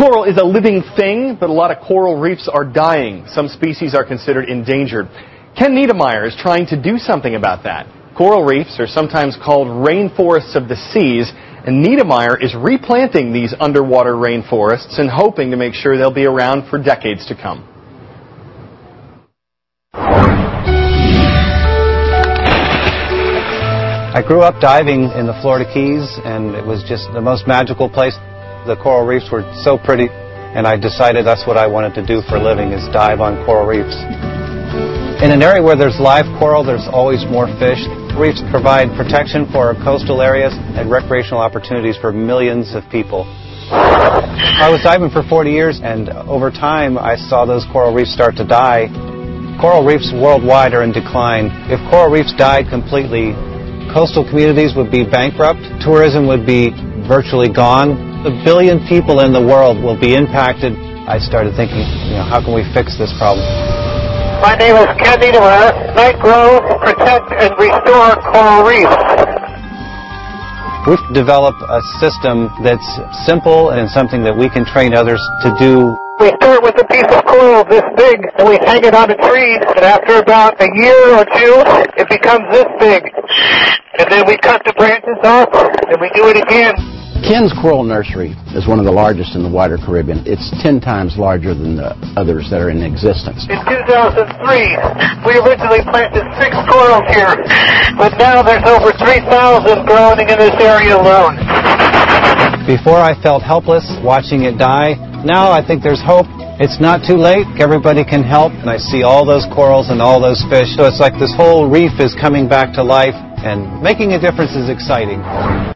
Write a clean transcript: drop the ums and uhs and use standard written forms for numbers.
Coral is a living thing, but a lot of coral reefs are dying. Some species are considered endangered. Ken Niedermeyer is trying to do something about that. Coral reefs are sometimes called rainforests of the seas, and Niedermeyer is replanting these underwater rainforests and hoping to make sure they'll be around for decades to come. I grew up diving in the Florida Keys, and it was just the most magical place. The coral reefs were so pretty, and I decided that's what I wanted to do for a living, is dive on coral reefs. In an area where there's live coral, there's always more fish. Reefs provide protection for coastal areas and recreational opportunities for millions of people. I was diving for 40 years, and over time I saw those coral reefs start to die. Coral reefs worldwide are in decline. If coral reefs died completely, coastal communities would be bankrupt, tourism would be virtually gone. 1 billion people in the world will be impacted. I started thinking, how can we fix this problem? My name is Ken Niedermeyer. I grow, protect, and restore coral reefs. We've developed a system that's simple and something that we can train others to do. We start with a piece of coral this big, and we hang it on a tree, and after about a year or two, it becomes this big. And then we cut the branches off, and we do it again. Ken's Coral Nursery is one of the largest in the wider Caribbean. It's 10 times larger than the others that are in existence. In 2003, we originally planted 6 corals here, but now there's over 3,000 growing in this area alone. Before I felt helpless watching it die. Now I think there's hope. It's not too late. Everybody can help. And I see all those corals and all those fish. So it's like this whole reef is coming back to life, and making a difference is exciting.